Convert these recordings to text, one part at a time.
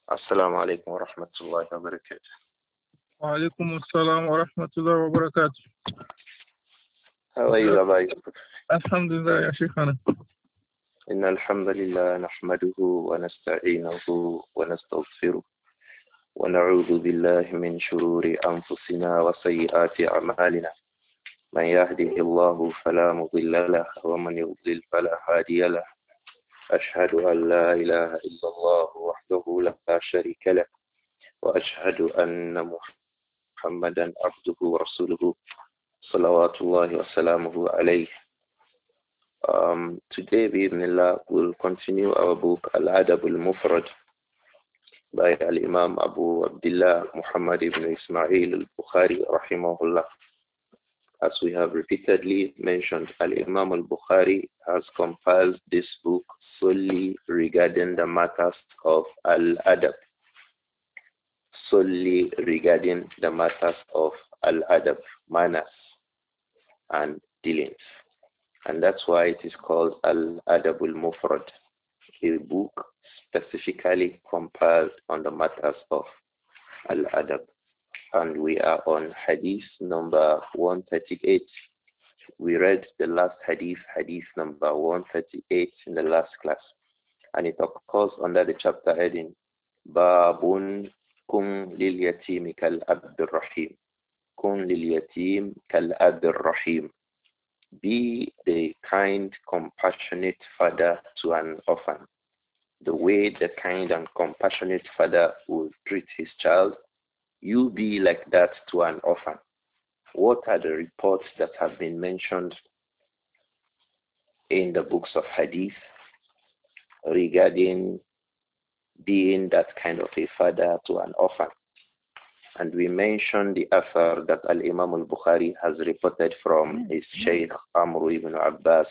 السلام عليكم ورحمة الله وبركاته. وعليكم السلام ورحمة الله وبركاته. How are you, Abba Yusuf? الحمد لله يا شيخنا. إن الحمد لله نحمده ونستعينه ونستغفره ونعوذ بالله من شرور أنفسنا وسيئات أعمالنا. من يهده الله فلا مضل له ومن يضلل فلا هادي له. أشهد أن لا إله إلا الله وحده لا شريك له وأشهد أن محمدا عبده ورسوله صلوات الله وسلامه عليه. Today, bi'idhnillah, we'll continue our book Al-Adab al-Mufrad by Al-Imam Abu Abdullah Muhammad ibn Ismail al-Bukhari rahimahullah. As we have repeatedly mentioned, Al-Imam al-Bukhari has compiled this book solely regarding the matters of Al-Adab. Solely regarding the matters of Al-Adab, manners and dealings. And that's why it is called Al-Adab al-Mufrad, a book specifically compiled on the matters of Al-Adab. And we are on Hadith number 138. We read the last Hadith, Hadith number 138 in the last class. And it occurs under the chapter heading, Babun Kun lil Yatim kal Abdur Rahim. Kun lil Yatim kal Abdur Rahim. Be the kind, compassionate father to an orphan. The way the kind and compassionate father will treat his child, you be like that to an orphan. What are the reports that have been mentioned in the books of Hadith regarding being that kind of a father to an orphan? And we mentioned the affair that Al-Imam al-Bukhari has reported from his Shaykh Amr ibn Abbas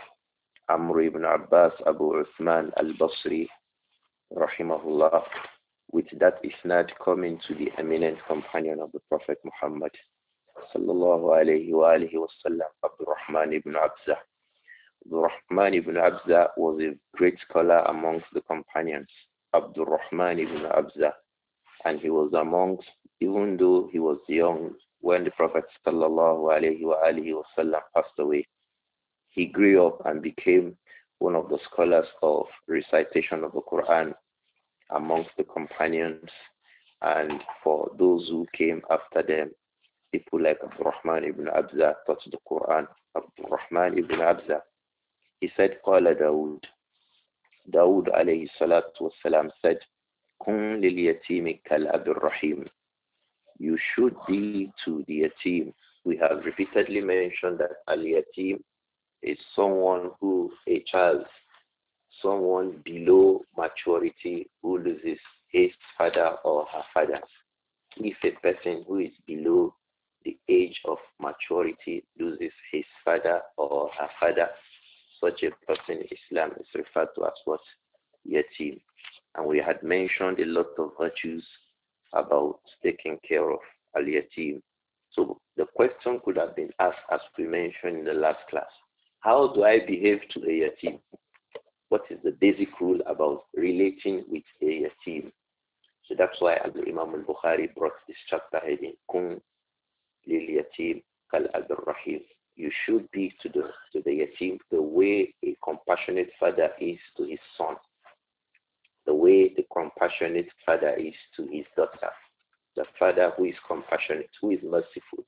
Abu Uthman al-Basri, rahimahullah, with that isnad coming to the eminent companion of the Prophet Muhammad, sallallahu alayhi wa alihi wa sallam, Abdurrahman ibn Abza. Abdurrahman ibn Abza was a great scholar amongst the companions, Abdurrahman ibn Abza. And he was amongst, even though he was young when the Prophet sallallahu alayhi wa alihi wasallam passed away, he grew up and became one of the scholars of recitation of the Quran amongst the companions. And for those who came after them, people like Abdurrahman ibn Abza taught the Quran. Abdurrahman ibn Abza, he said, Qala Dawood. Dawood alayhi salatu wasalam said, Kun lil yatimi kal abir rahim. You should be to the yatim. We have repeatedly mentioned that al-yatim is someone who, a child, someone below maturity who loses his father or her father. If a person who is below the age of maturity loses his father or her father, such a person in Islam is referred to as what? Yatim. And we had mentioned a lot of virtues about taking care of al-yatim. So the question could have been asked, as we mentioned in the last class, how do I behave to a yatim? What is the basic rule about relating with a yatim? So that's why Imam al-Bukhari brought this chapter heading, Kun lil yatim kal abir rahim. You should be to the yatim the way a compassionate father is to his son. The way the compassionate father is to his daughter. The father who is compassionate, who is merciful,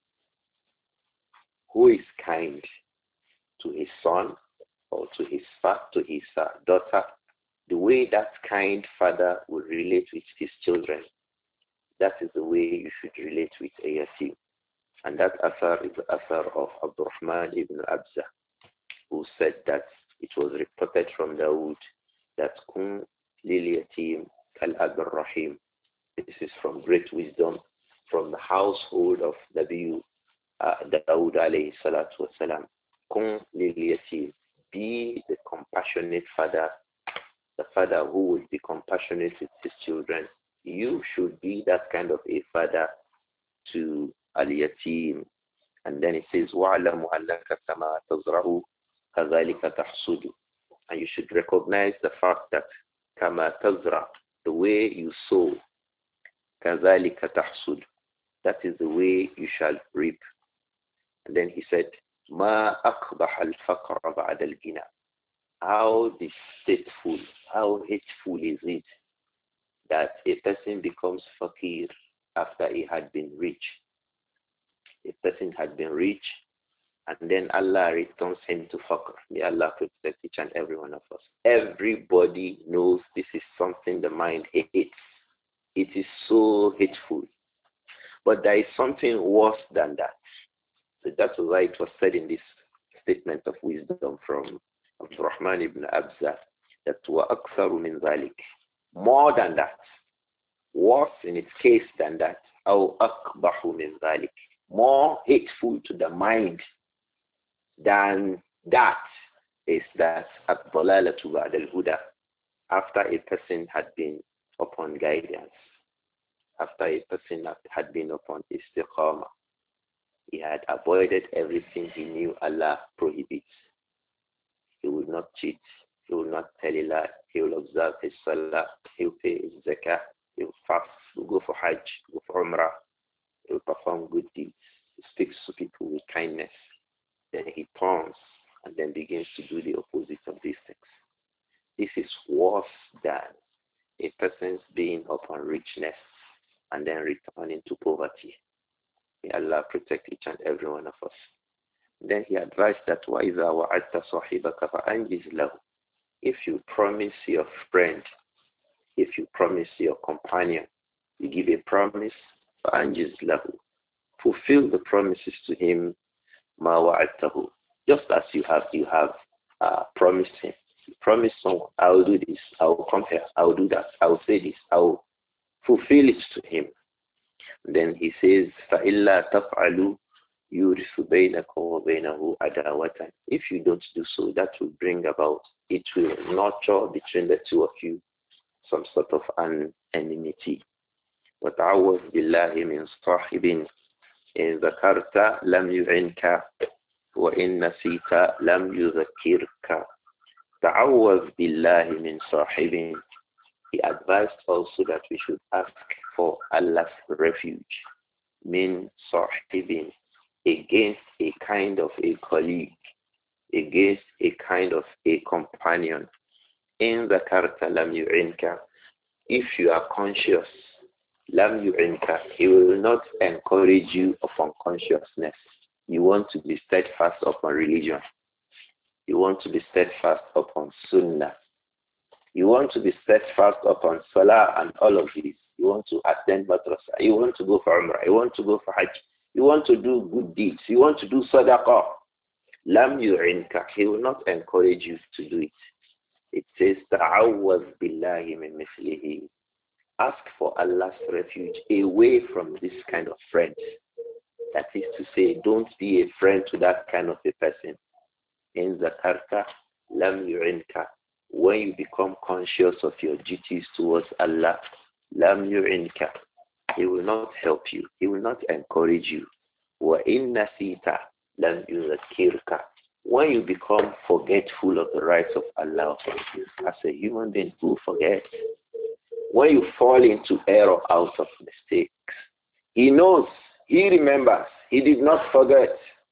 who is kind to his son or to his daughter. The way that kind father will relate with his children, that is the way you should relate with a yatim. And that affair is the affair of Abdurrahman ibn Abza, who said that it was reported from Dawood that Kun lil yatim kal abir rahim. This is from great wisdom from the household of Nabi Dawood alayhi salatu wasalam. Kun lil yatim. Be the compassionate father, the father who will be compassionate with his children. You should be that kind of a father to al-yatim. And then it says, وَعْلَمُ أَنَّكَ كَمَا تَزْرَعُ كَذَلِكَ تَحْصُدُ. And you should recognize the fact that كَمَا تَزْرَعُ, The way you sow, كَذَلِكَ تَحْصُدُ. That is the way you shall reap. And then he said, مَا أَقْبَحَ الْفَقْرَ بَعْدَ الْغِنَى. How distasteful, how hateful is it that a person becomes fakir after he had been rich. A person had been rich, and then Allah returns him to fakr. May Allah protect each and every one of us. Everybody knows this is something the mind hates. It is so hateful. But there is something worse than that. So that's why it was said in this statement of wisdom from Abdurrahman ibn Abza that وَأَكْثَرُ مِنْ ذَلِكَ. More than that. Worse in its case than that. أَوْ أَقْبَحُ مِنْ ذَلِكَ. More hateful to the mind than that is that الضَّلَالَةُ بَعْدَ الْهُدَى. After a person had been upon guidance, after a person had been upon istiqamah, he had avoided everything he knew Allah prohibits. He will not cheat. He will not tell a lie. He will observe his salah. He will pay his zakah. He will fast. He will go for hajj. Go for umrah. He will perform good deeds. He speaks to people with kindness. Then he turns and then begins to do the opposite of these things. This is worse than a person's being upon richness and then returning to poverty. May Allah protect each and every one of us. Then he advised that وَإِذَا وَعَدْتَ صَحِبَكَ فَأَنْجِزْ لَهُ. If you promise your friend, if you promise your companion, you give a promise, فَأَنْجِزْ لَهُ. Fulfill the promises to him, مَا وَعَدْتَهُ. Just as you have promised him. You promise someone, I will do this, I will come here, I will do that, I will say this, I will fulfill it to him. Then he says, فَإِلَّا تَفْعَلُوا يُورِثُ بَيْنَكُمْ وَبَيْنَهُ عَدَاوَةً. If you don't do so, that will bring about, it will nurture between the two of you some sort of an enmity. وَتَعَوَّذْ بِاللَّهِ مِنْ صَاحِبٍ إِنْ ذَكَرْتَ لَمْ يُعِنْكَ وَإِنْ نَسِيتَ لَمْ يُذَكِّرْكَ. تَعَوَّذْ بِاللَّهِ مِنْ صَاحِبٍ. He advised also that we should ask for Allah's refuge, min sahibin, against a kind of a colleague, against a kind of a companion. In the karta lam yu'inka, if you are conscious, lam yu'inka, he will not encourage you upon consciousness. You want to be steadfast upon religion. You want to be steadfast upon sunnah. You want to be steadfast upon salah and all of these. You want to attend madrasa. You want to go for umrah. You want to go for hajj. You want to do good deeds. You want to do sadaqah. Lam yu'inka. He will not encourage you to do it. It says, ta'awwaz billahi min mislihi. Ask for Allah's refuge away from this kind of friend. That is to say, don't be a friend to that kind of a person. In zakarta, lam yu'inka. When you become conscious of your duties towards Allah, lam yu'inka. He will not help you. He will not encourage you. Wa inna sita lam yuzakkirka. When you become forgetful of the rights of Allah, as a human being who forgets, when you fall into error out of mistakes, he knows, he remembers, he did not forget.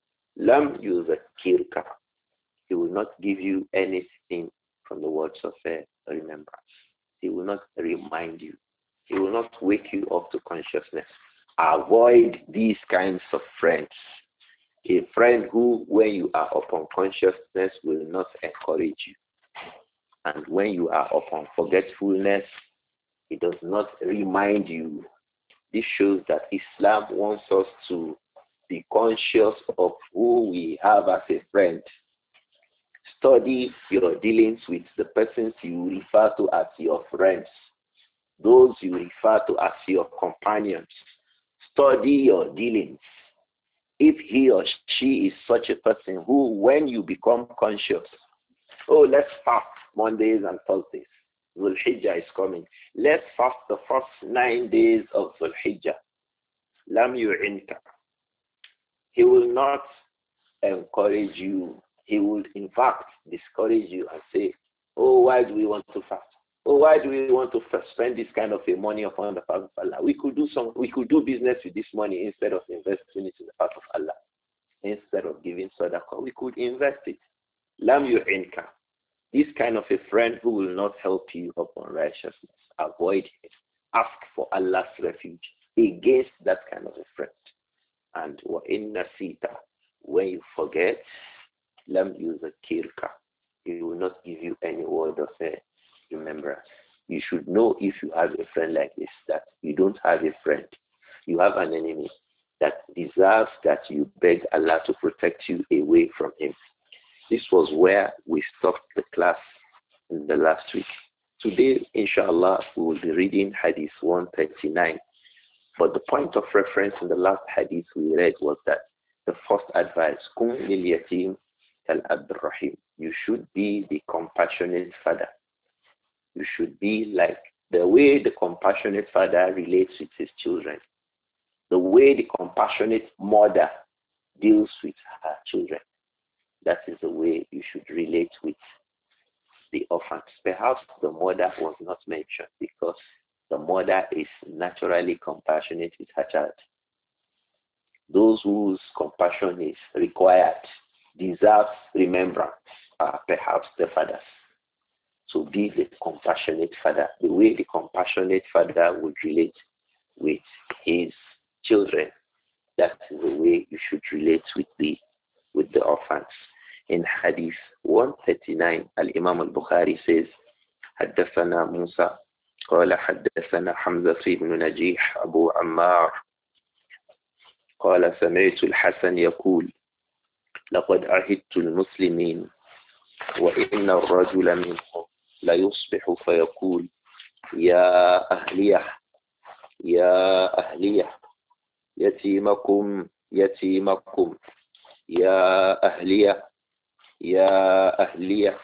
Lam yuzakkirka. He will not give you anything from the words of remembrance. He will not remind you. He will not wake you up to consciousness. Avoid these kinds of friends. A friend who, when you are upon consciousness, will not encourage you. And when you are upon forgetfulness, he does not remind you. This shows that Islam wants us to be conscious of who we have as a friend. Study your dealings with the persons you refer to as your friends, those you refer to as your companions. Study your dealings. If he or she is such a person who, when you become conscious, oh, let's fast Mondays and Thursdays. Dhul Hijjah is coming. Let's fast the first 9 days of Dhul Hijjah. Lam yu'inka. He will not encourage you. He will, in fact, discourage you and say, oh, why do we want to fast? Oh, why do we want to spend this kind of a money upon the path of Allah? We could do business with this money instead of investing it in the path of Allah. Instead of giving sadaqah, we could invest it. Lam yu'inka. This kind of a friend who will not help you upon righteousness, avoid it. Ask for Allah's refuge against that kind of a friend. And wa inna sita, when you forget, lam yuzakirka. He will not give you any word of remembrance. You should know, if you have a friend like this, that you don't have a friend. You have an enemy that deserves that you beg Allah to protect you away from him. This was where we stopped the class in the last week. Today, inshallah, we will be reading Hadith 139. But the point of reference in the last Hadith we read was that the first advice, Kun lil yatim kal abdurrahim. You should be the compassionate father. You should be like the way the compassionate father relates with his children. The way the compassionate mother deals with her children. That is the way you should relate with the orphans. Perhaps the mother was not mentioned because the mother is naturally compassionate with her child. Those whose compassion is required, deserve remembrance, are perhaps the fathers. So be the compassionate father. The way the compassionate father would relate with his children, that is the way you should relate with the orphans. In Hadith 139, Al-Imam al-Bukhari says, حدثنا موسى قال حدثنا حمزة بن نجيح أبو عمار قال سمعت الحسن يقول لقد عهدت المسلمين وإن الرجل منهم ليصبح فيقول يا أهليه يا أهليه يتيمكم يتيمكم يا أهليه يا أهليه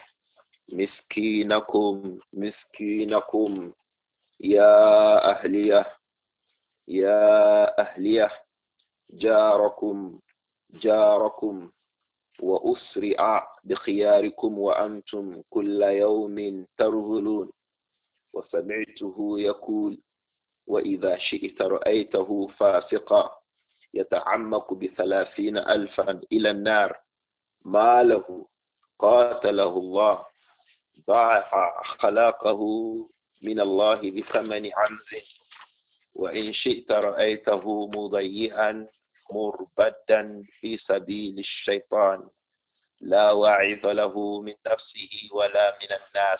مسكينكم مسكينكم يا أهليه يا أهليه جاركم جاركم وأسرع بخياركم وأنتم كل يوم ترذلون وسمعته يقول وإذا شئت رأيته فاسقا يتعمق ب30,000 إلى النار ما له قاتله الله ضاعف خلاقه من الله بثمن عنز وإن شئت رأيته مضيئا مربدا في سبيل الشيطان لا واعظ له من نفسه ولا من الناس.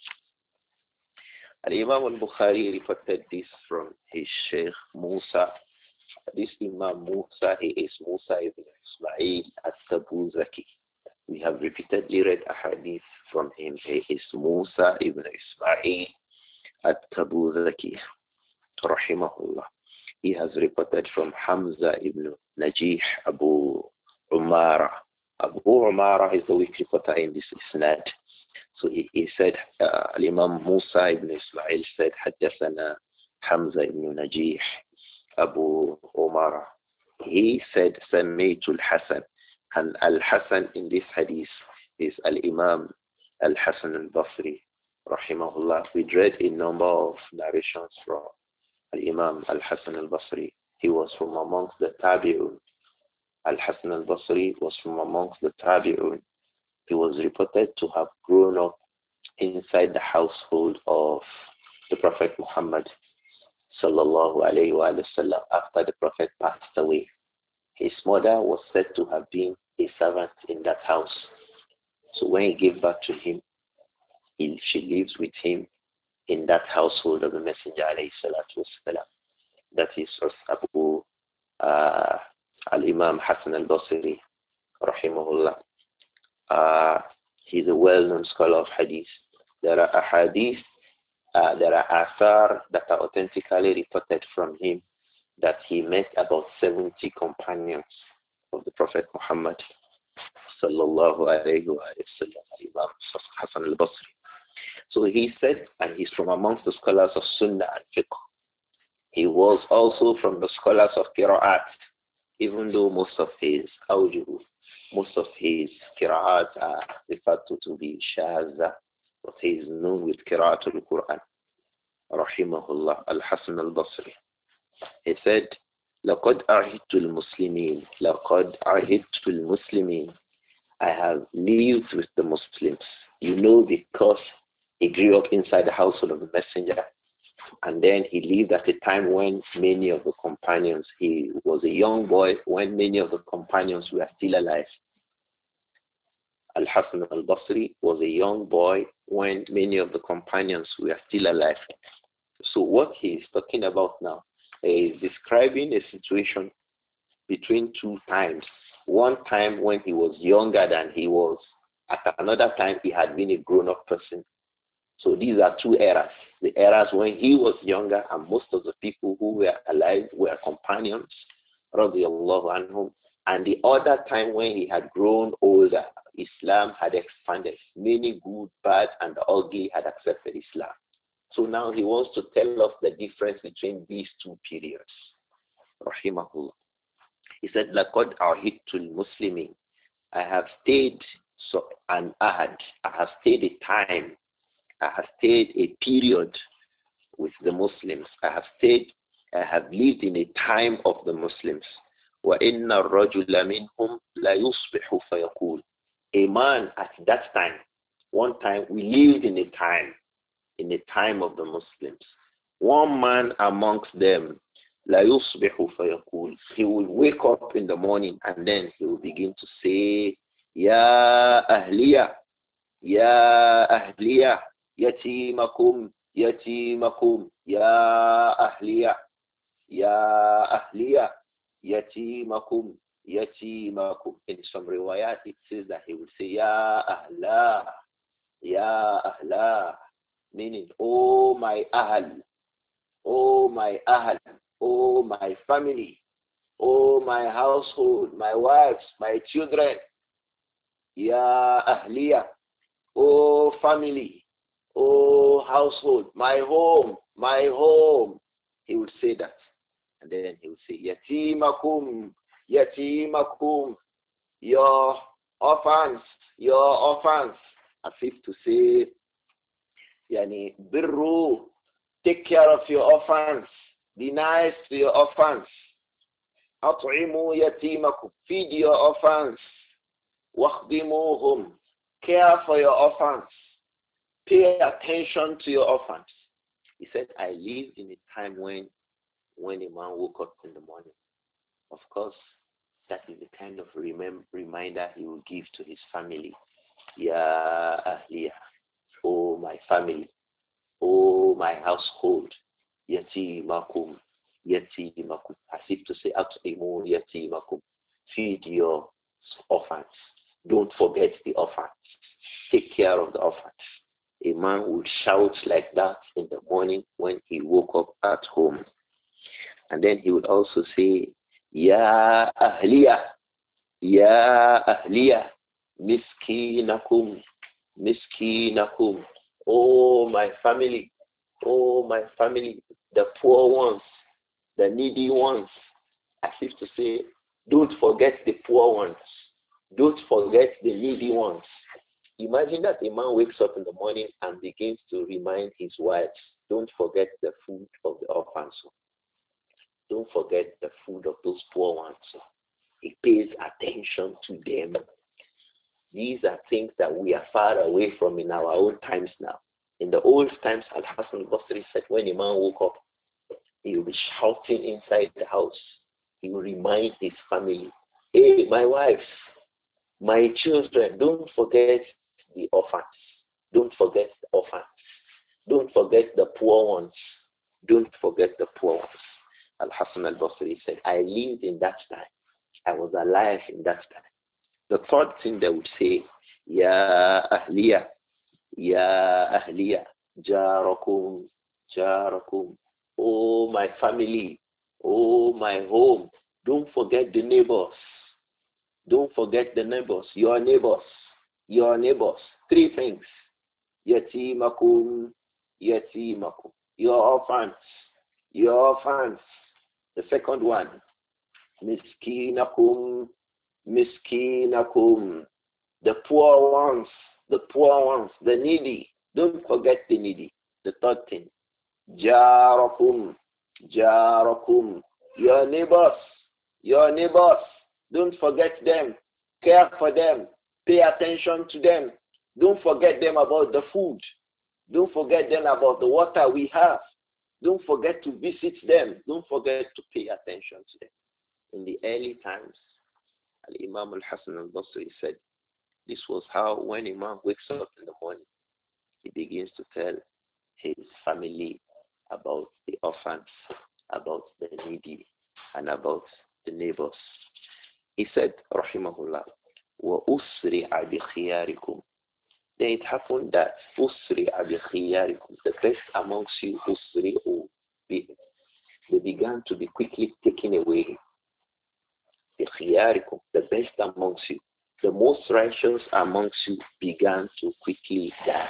Al-Imam al-Bukhari reported this from his Sheikh Musa. This Imam Musa, he is Musa ibn Ismail at-Tabuzaki. We have repeatedly read a hadith from him. He is Musa ibn Ismail at-Tabuzaki, rahimahullah. He has reported from Hamza ibn Najih Abu Umara. Abu Umara is the weak reporter in this isnad. So he said, Imam Musa ibn Ismail said, حدثنا Hamza ibn Najih Abu Umara. He said, سميت الحسن. And Al-Hasan in this hadith is Al-Imam Al-Hasan al-Basri, rahimahullah. We read a number of narrations from Al-Imam Al-Hasan al-Basri. He was from amongst the Tabi'un. Al-Hasan al-Basri was from amongst the Tabi'un. He was reported to have grown up inside the household of the Prophet Muhammad sallallahu alayhi wa sallam after the Prophet passed away. His mother was said to have been a servant in that house. So when he gave birth to him, she lives with him in that household of the Messenger alayhi salatu wasalam. That is Abu Al-Imam Hassan al-Basri rahimahullah. He's a well-known scholar of hadith. There are hadith, there are athar that are authentically reported from him that he met about 70 companions of the Prophet Muhammad sallallahu alayhi wa sallam, Imam Hassan al-Basri. So he said, and he's from amongst the scholars of Sunnah and Fiqh. He was also from the scholars of Qira'at, even though most of his Qira'at are referred to be Shazah. but he is known with Qira'atul Quran. Rahimahullah, Al-Hasan al-Basri. He said, لَقَدْ أَعْهِدْتُ الْمُسْلِمِينَ لَقَدْ أَعْهِدْتُ الْمُسْلِمِينَ I have lived with the Muslims. You know, because he grew up inside the household of the Messenger. And then he lived at a time when many of the companions, he was a young boy when many of the companions were still alive. Al-Hasan al-Basri was a young boy when many of the companions were still alive. So what he is talking about now is describing a situation between two times. One time when he was younger than he was. At another time he had been a grown-up person. So these are two eras. The eras when he was younger and most of the people who were alive were companions, radiallahu anhum. And the other time when he had grown older, Islam had expanded. Many good, bad, and ugly had accepted Islam. So now he wants to tell us the difference between these two periods. Rahimahullah. He said, لَقَدْ أَعْهِدْتُ الْمُسْلِمِينَ I have stayed I have stayed a time. I have stayed a period with the Muslims. I have lived in a time of the Muslims. وَإِنَّ الرَّجُلَ مِنْهُمْ لَيُصْبِحُ فَيَقُولُ A man at that time, one time we lived in a time of the Muslims. One man amongst them, لَا يُصْبِحُ فَيَقُولُ He will wake up in the morning and then he will begin to say, يَا أَهْلِيَا يَا أَهْلِيَا يَتِيمَكُمْ يَتِيمَكُمْ يَا أَهْلِيَا يَا أَهْلِيَا يَتِيمَكُمْ يَتِيمَكُمْ In some riwayat it says that he will say, يَا أَهْلَا يَا أَهْلَا Meaning, oh my ahl, oh my ahl, oh my family, oh my household, my wives, my children, ya ahliya, oh family, oh household, my home, my home. He would say that. And then he would say, yatimakum, yatimakum, your orphans, as if to say, Yani birru, take care of your orphans. Be nice to your orphans. At'imu yatimakum, feed your orphans. Wakhdimuhum, care for your orphans. Pay attention to your orphans. He said, I lived in a time when a man woke up in the morning. Of course, that is the kind of reminder he will give to his family. Ya ahliya. Oh, my family. Oh, my household. Yatimakum. Yatimakum. As if to say, At'imu yatimakum. Feed your orphans. Don't forget the orphans. Take care of the orphans. A man would shout like that in the morning when he woke up at home. And then he would also say, Ya ahliya. Ya ahliya. Miskinakum. Miskinakum, oh my family, the poor ones, the needy ones, as if to say, don't forget the poor ones, don't forget the needy ones. Imagine that a man wakes up in the morning and begins to remind his wives, don't forget the food of the orphans, don't forget the food of those poor ones. He pays attention to them. These are things that we are far away from in our own times now. In the old times, Al-Hasan al-Basri said when a man woke up, he will be shouting inside the house. He will remind his family, hey, my wife, my children, don't forget the orphans. Don't forget the orphans. Don't forget the poor ones. Don't forget the poor ones. Al-Hasan al-Basri said, I lived in that time. I was alive in that time. The third thing they would say, Ya ahliya, Ya ahliya, Jarakum, Jarakum. Oh, my family. Oh, my home. Don't forget the neighbors. Don't forget the neighbors. Your neighbors. Your neighbors. Three things. Yatimakum, Yatimakum. Your orphans. Your orphans. The second one. Miskinakum, Miskinakum, the poor ones, the needy, Don't forget the needy. The third thing, jarakum, jarakum, your neighbors, your neighbors. Don't forget them. Care for them. Pay attention to them. Don't forget them about the food. Don't forget them about the water we have. Don't forget to visit them. Don't forget to pay attention to them. In the early times, Al-Imam al-Hasan al-Basri said, this was how when a man wakes up in the morning, he begins to tell his family about the orphans, about the needy, and about the neighbors. He said, Rahimahullah, وَأُسْرِعَ بِخِيَارِكُمْ. Then it happened that أُسْرِعَ بِخِيَارِكُمْ, the best amongst you, أُسْرِعُ بِهِمْ, they began to be quickly taken away. بِخِيَارِكُمْ, the best amongst you, the most righteous amongst you began to quickly die.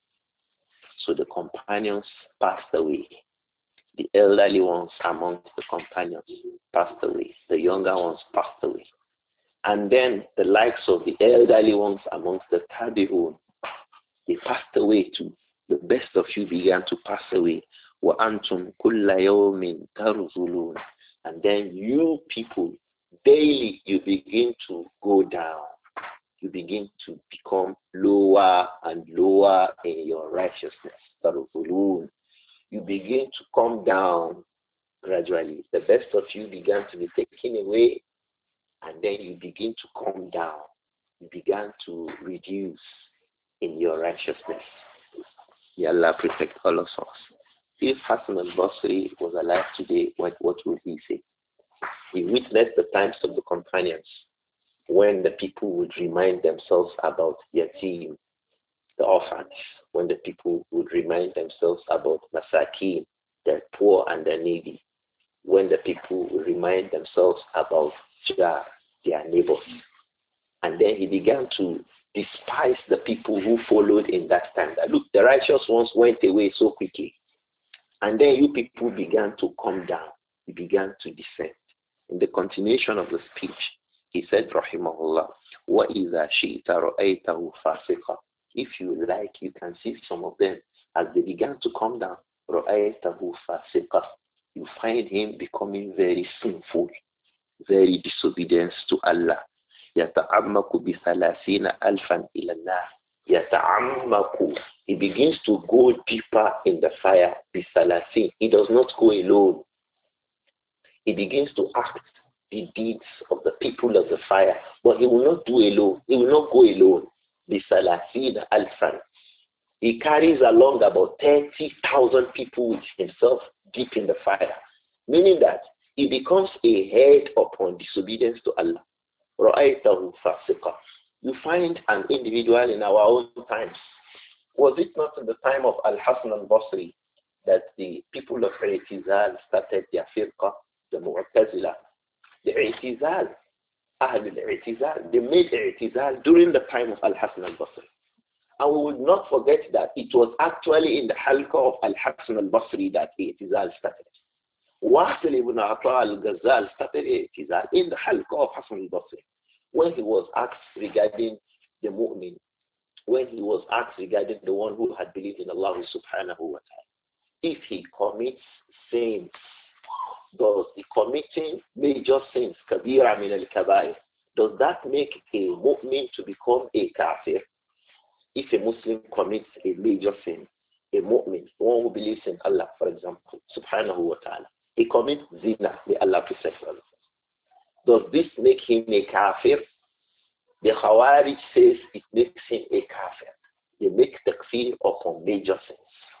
So the companions passed away. The elderly ones amongst the companions passed away. The younger ones passed away. And then the likes of the elderly ones amongst the tabi'un, they passed away too. The best of you began to pass away. وَأَنْتُمْ كُلَّ يَوْمٍ تَرْزُلُونَ. And then you people, daily you begin to go down. You begin to become lower and lower in your righteousness. تَرْزُلُونَ. You begin to come down gradually. The best of you began to be taken away, and then you begin to come down. You began to reduce in your righteousness. May Allah protect all of us. If Hassan al-Basri was alive today, what would he say? He witnessed the times of the companions when the people would remind themselves about yatim, the orphans, when the people would remind themselves about masakin, the poor and the needy, when the people would remind themselves about jar, their neighbors. And then he began to despise the people who followed in that time. That, look, the righteous ones went away so quickly. And then you people began to come down. You began to descend. In the continuation of the speech, he said, Rahimahullah, وَإِذَا شِئْتَ رَأَيْتَهُ فَاسِقًا. If you like, you can see some of them as they began to come down. رَأَيْتَهُ فَاسِقًا. You find him becoming very sinful, very disobedient to Allah. يَتَعَمَّكُ بِثَلَاثِينَ أَلْفًا إِلَى النَّارِ. يَتَعَمَّكُ. He begins to go deeper in the fire. بِثَلَاثِينَ. He does not go alone. He begins to act the deeds of the people of the fire, but he will not do alone. He will not go alone. بِثَلَاثِينَ أَلْفًا. He carries along about 30,000 people with himself deep in the fire, meaning that he becomes a head upon disobedience to Allah. رَأَيْتَهُ فَاسِقًا. You find an individual in our own times. Was it not in the time of Al-Hasan al-Basri that the people of I'tizal started their firqa, the Mu'tazila? The I'tizal, Ahl al-I'tizal, they made I'tizal during the time of Al-Hasan al-Basri. And we would not forget that it was actually in the halqa of Al-Hasan al-Basri that I'tizal started. Wasil ibn Ata al-Ghazal started I'tizal in the halqa of Hasan al-Basri. When he was asked regarding the mu'min, when he was asked regarding the one who had believed in Allah subhanahu wa ta'ala, if he commits sins, does the committing major sins, kabira min al-kabair, does that make a mu'min to become a kafir? If a Muslim commits a major sin, a mu'min, one who believes in Allah, for example, subhanahu wa ta'ala, he commits zina, may Allah protect us. Does this make him a kafir? The Khawarij says it makes him a kafir. They make takfir upon major sins.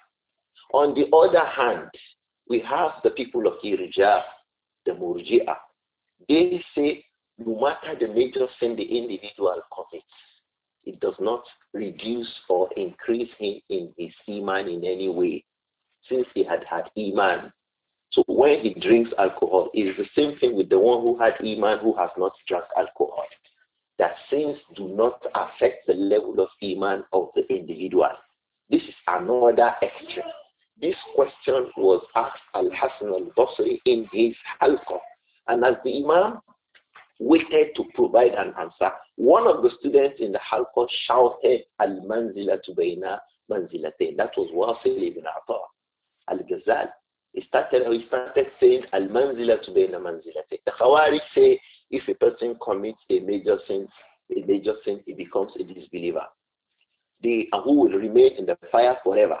On the other hand, we have the people of Irja, the Murji'ah. They say no matter the major sin the individual commits, it does not reduce or increase him in his iman in any way, since he had iman. So when he drinks alcohol, it is the same thing with the one who had iman who has not drunk alcohol. That sins do not affect the level of iman of the individual. This is another extreme. This question was asked Al-Hasan al-Basri in his halqa. And as the imam waited to provide an answer, one of the students in the halqa shouted, Al-Manzilatu bayna manzilatain. That was Wasil ibn Ata al-Ghazal. He started saying al-manzilatu bayna manzilatain. The Khawarij say if a person commits a major sin, he becomes a disbeliever. Who will remain in the fire forever.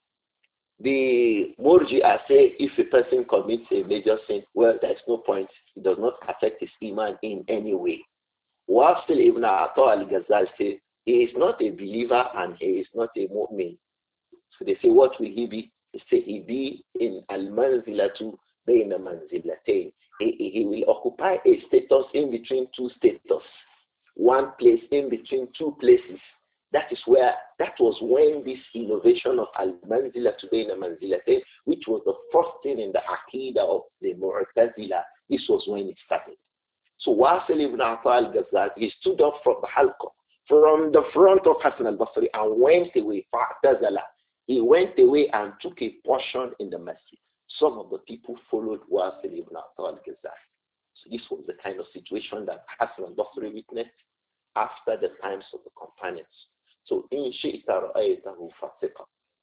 The Murji'ah say if a person commits a major sin, well, there's no point. It does not affect his iman in any way. Wasil ibn Ata al-Ghazal say he is not a believer and he is not a mu'min. So they say, what will he be? They say he be in al-manzilatu bayna manzilatain. He will occupy a status in between two status. One place in between two places. That was when this innovation of al-manzilatu bayna manzilatain, which was the first thing in the aqidah of the Mu'tazila, this was when it started. So Wasil ibn Ata al-Ghazal, he stood up from the halqa, from the front of Hassan al-Basri and went away. He went away and took a portion in the masjid. Some of the people followed Wasil ibn Ata al-Ghazal. So this was the kind of situation that Hassan al-Basri witnessed after the times of the companions. So in shi'ta ra'aytahu fasiqa.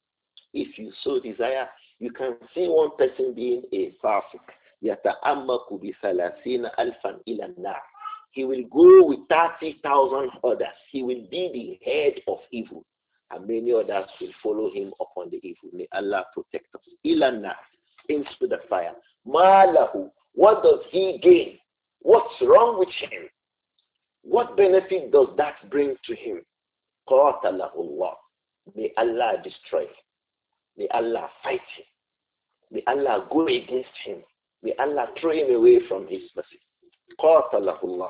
If you so desire, you can see one person being a fasiq. يَتَأَمَّكُ بِثَلَاثِينَ أَلْفًا إِلَى النَّارِ. He will go with 30,000 others. He will be the head of evil. And many others will follow him upon the evil. May Allah protect us. إِلَى النَّارِ. Into the fire. مَا لَهُ. What does he gain? What's wrong with him? What benefit does that bring to him? قَاتَلَهُ اللَّهُ. May Allah destroy him. May Allah fight him. May Allah go against him. May Allah throw him away from his mercy. قَاتَلَهُ اللَّهُ.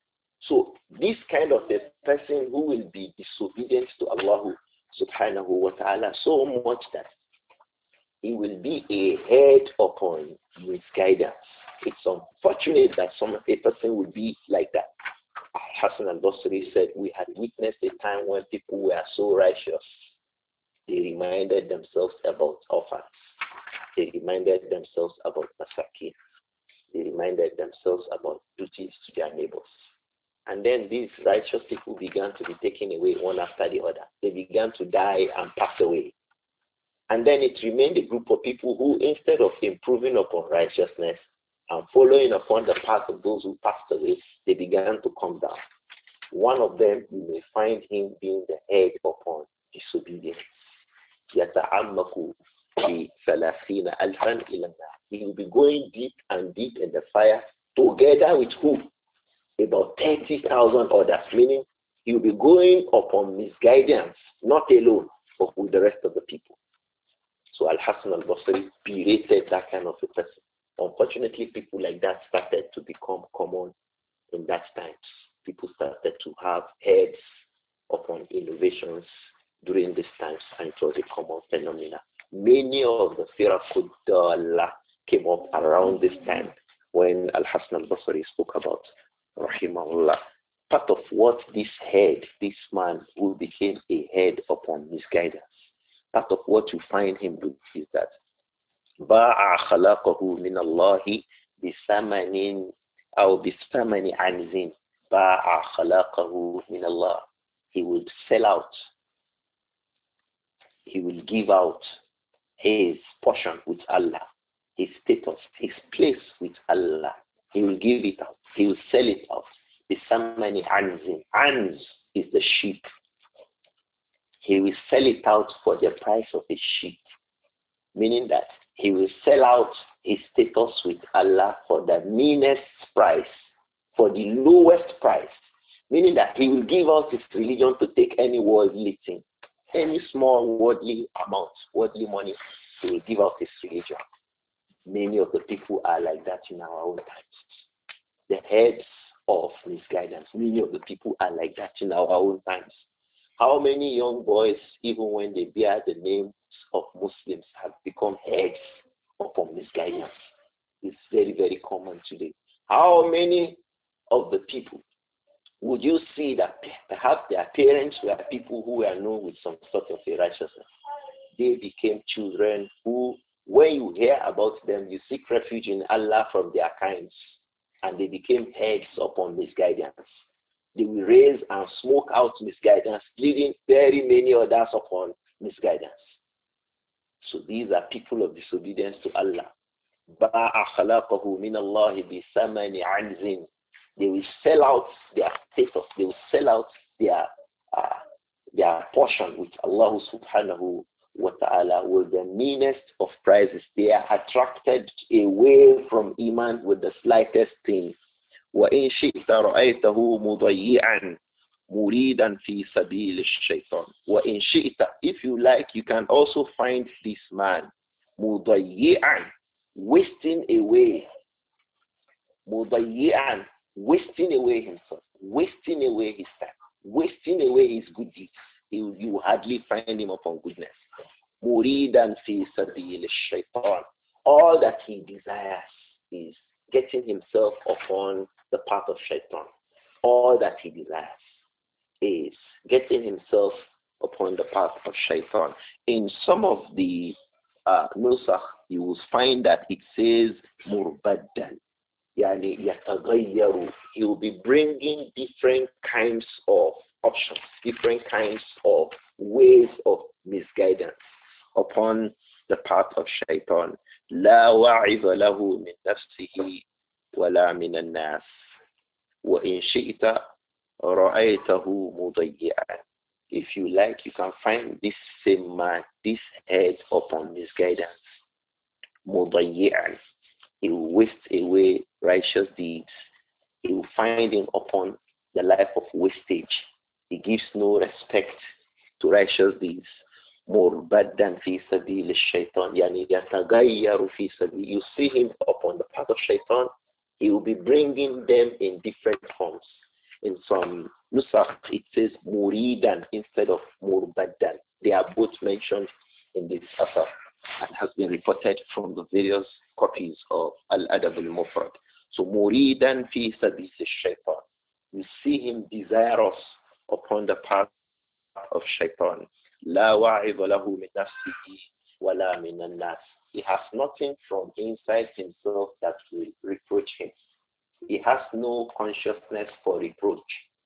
So this kind of a person who will be disobedient to Allah subhanahu wa ta'ala so much that he will be a head upon misguidance. It's unfortunate that a person would be like that. Hassan al-Basri said, we had witnessed a time when people were so righteous. They reminded themselves about orphans. They reminded themselves about masakin. They reminded themselves about duties to their neighbors. And then these righteous people began to be taken away one after the other. They began to die and pass away. And then it remained a group of people who, instead of improving upon righteousness and following upon the path of those who passed away, they began to come down. One of them, you may find him being the head upon disobedience. يَتَعَمَّكُ بِثَلَاثِينَ أَلْفًا إِلَى النَّارِ. He will be going deep and deep in the fire together with who? About 30,000 others, meaning he will be going upon misguidance, not alone, but with the rest of the people. So Al-Hassan al-Basri berated that kind of a person. Unfortunately, people like that started to become common in that time. People started to have heads upon innovations during these times, and it was a common phenomenon. Many of the Firaqud Dalla came up around this time when Al-Hassan al-Basri spoke about Rahimahullah. Part of what this man who became a head upon misguidance, part of what you find him do is that باع خلاقه من الله بثمن أو بثمن عنز. باع خلاقه من الله. He will sell out. He will give out his portion with Allah, his status, his place with Allah. He will give it out. He will sell it out. بثمن عنز. Anz is the sheep. He will sell it out for the price of a sheep, meaning that he will sell out his status with Allah for the meanest price, for the lowest price, meaning that he will give out his religion to take any worldly thing, any small worldly amount, worldly money, he will give out his religion. Many of the people are like that in our own times. The heads of misguidance, many of the people are like that in our own times. How many young boys, even when they bear the names of Muslims, have become heads upon misguidance? It's very, very common today. How many of the people would you see that perhaps their parents were people who were known with some sort of a righteousness? They became children who, when you hear about them, you seek refuge in Allah from their kinds, and they became heads upon misguidance. They will raise and smoke out misguidance, leading very many others upon misguidance. So these are people of disobedience to Allah. باع خلاقه من الله بثمن عجز. They will sell out their status. They will sell out their portion with Allah subhanahu wa ta'ala with the meanest of prices. They are attracted away from Iman with the slightest thing. وَإِن شِئْتَ رَأَيْتَهُ مُضَيِّعًا مُرِيدًا فِي سَبِيلِ الشَّيْطَانِ. وَإِن شِئْتَ, if you like, you can also find this man مُضَيِّعًا, wasting away. مُضَيِّعًا, wasting away himself, wasting away his time, wasting away his good deeds. You hardly find him upon goodness. Muridan fi sabil shaitan. All that he desires is getting himself upon the path of shaitan. All that he desires is getting himself upon the path of shaitan. In some of the nusakh, you will find that it says murbaddan. Yani yataghayyaru. He will be bringing different kinds of options, different kinds of ways of misguidance upon the path of shaitan. لا واعظ له من نفسه ولا من الناس وإن شئت رأيته مضيعا. If you like, you can find this same man, this head upon misguidance. مضيعا. He will waste away righteous deeds. He will find him upon the life of wastage. He gives no respect to righteous deeds. Murbadan fi sabil shaitan. Yani yatagayyaru fi sabil. You see him upon the path of shaitan. He will be bringing them in different forms. In some nusakh, it says muridan instead of murbadan. They are both mentioned in this asar and has been reported from the various copies of Al-Adab al-Mufrad. So muridan fi sabil shaitan. You see him desirous upon the path of shaitan. La wa'id lahu min nafsihi wala min an-nas. He has nothing from inside himself that will reproach him. He has no consciousness for reproach.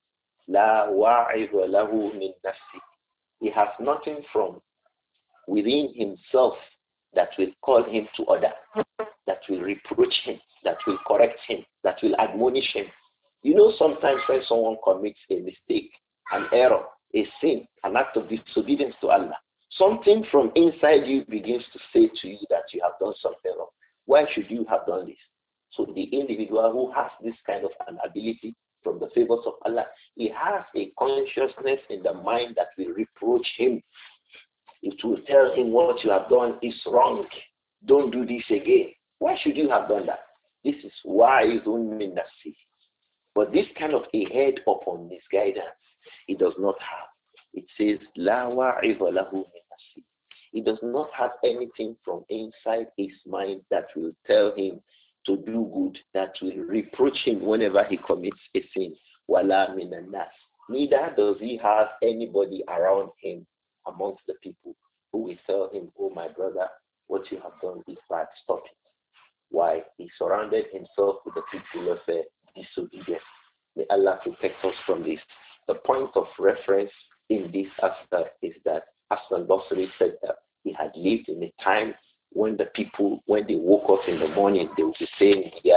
La wa'id lahu min nafsihi. He has nothing from within himself that will call him to order, that will reproach him, that will correct him, that will admonish him. You know, sometimes when someone commits a mistake, an error, a sin, an act of disobedience to Allah, something from inside you begins to say to you that you have done something wrong. Why should you have done this? So the individual who has this kind of an ability from the favors of Allah, he has a consciousness in the mind that will reproach him. It will tell him what you have done is wrong. Don't do this again. Why should you have done that? This is why you don't mean that. But this kind of a head upon misguidance, he does not have. It says, La wa'iza lahu min nafsi. He does not have anything from inside his mind that will tell him to do good, that will reproach him whenever he commits a sin. Wala min nas. Neither does he have anybody around him amongst the people who will tell him, oh my brother, what you have done is bad, stop it. Why? He surrounded himself with the people of disobedience. May Allah protect us from this. The point of reference in this aspect is that Hassan Basri said that he had lived in a time when the people, when they woke up in the morning, they would be saying, Ya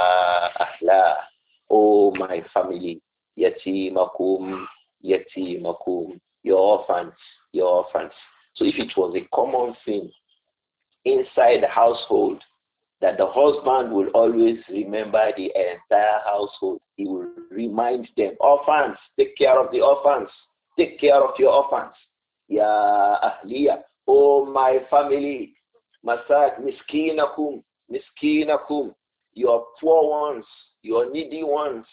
Ahla, oh my family, Yatimakum, Yatimakum, your orphans, your orphans. So if it was a common thing inside the household, that the husband will always remember the entire household. He will remind them, orphans, take care of the orphans. Take care of your orphans. Ya ahliya, oh my family. Masad, miskinakum, miskinakum. Your poor ones, your needy ones.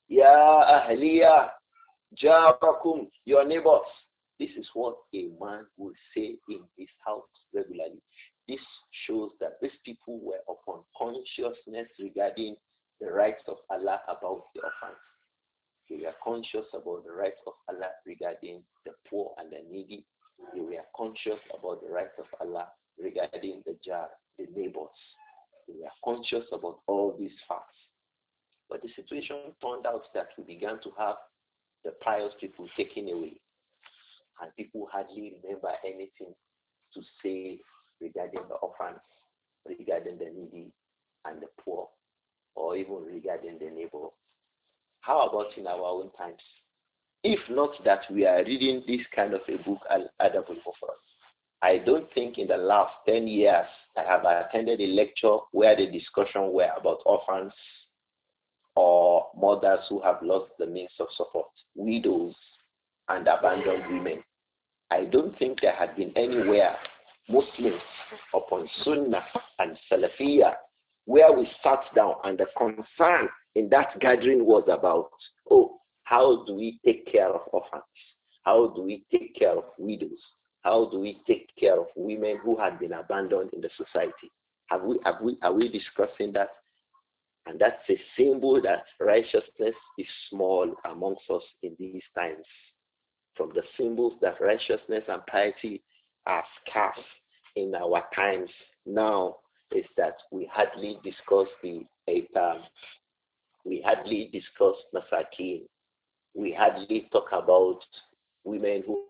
Ya ahliya, jarakum, your neighbors. This is what a man will say in his house regularly. This shows that these people were upon consciousness regarding the rights of Allah about the orphans. They were conscious about the rights of Allah regarding the poor and the needy. They were conscious about the rights of Allah regarding the jar, the neighbors. They were conscious about all these facts. But the situation turned out that we began to have the pious people taken away. and people hardly remember anything to say regarding the orphans, regarding the needy and the poor, or even regarding the neighbor. How about in our own times? If not that we are reading this kind of a book, Al-Adab al-Mufrad, I don't think in the last 10 years I have attended a lecture where the discussion were about orphans or mothers who have lost the means of support, widows and abandoned women. I don't think there had been anywhere Muslims upon Sunnah and Salafiyah where we sat down and the concern in that gathering was about, how do we take care of orphans? How do we take care of widows? How do we take care of women who had been abandoned in the society? Are we discussing that? And that's a symbol that righteousness is small amongst us in these times. From the symbols that righteousness and piety are scarce in our times now is that we hardly discuss the aitam, we hardly discuss masakin, we hardly talk about women who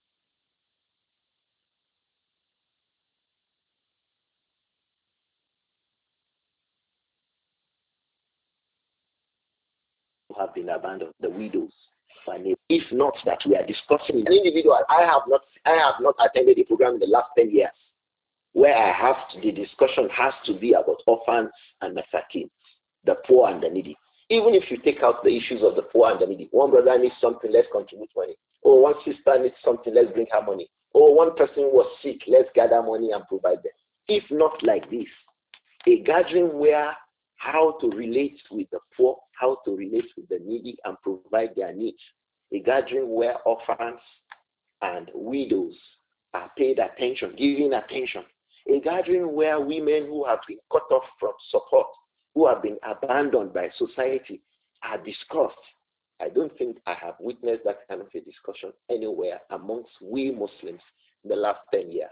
have been abandoned, the widows. If not that we are discussing an individual, I have not attended a program in the last 10 years where the discussion has to be about orphans and masakin, the poor and the needy. Even if you take out the issues of the poor and the needy, one brother needs something, let's contribute money. Or one sister needs something, let's bring her money. Or one person was sick, let's gather money and provide them. If not like this, a gathering where how to relate with the poor, how to relate with the needy and provide their needs. A gathering where orphans and widows are paid attention, given attention. A gathering where women who have been cut off from support, who have been abandoned by society, are discussed. I don't think I have witnessed that kind of a discussion anywhere amongst we Muslims in the last 10 years.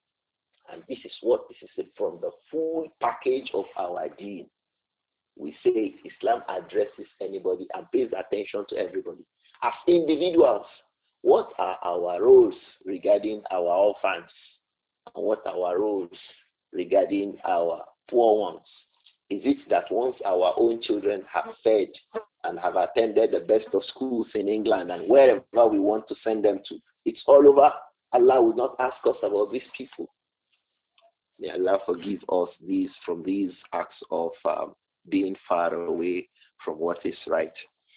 And this is from the full package of our deen. We say Islam addresses anybody and pays attention to everybody. As individuals, what are our roles regarding our orphans? And what are our roles regarding our poor ones? Is it that once our own children have fed and have attended the best of schools in England and wherever we want to send them to, it's all over? Allah will not ask us about these people. May Allah forgive us from these acts of being far away from what is right.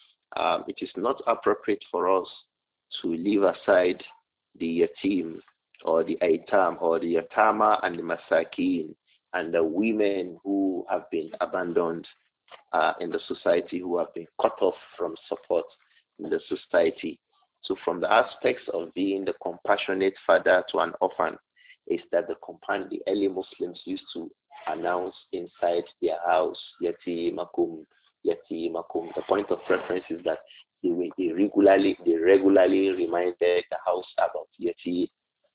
It is not appropriate for us to leave aside the yatim or the aitam or the yatama and the masakin and the women who have been abandoned in the society, who have been cut off from support in the society. So from the aspects of being the compassionate father to an orphan is that the early Muslims used to announce inside their house, yatimakum, yatimakum. The point of reference is that they regularly reminded the house about yatim,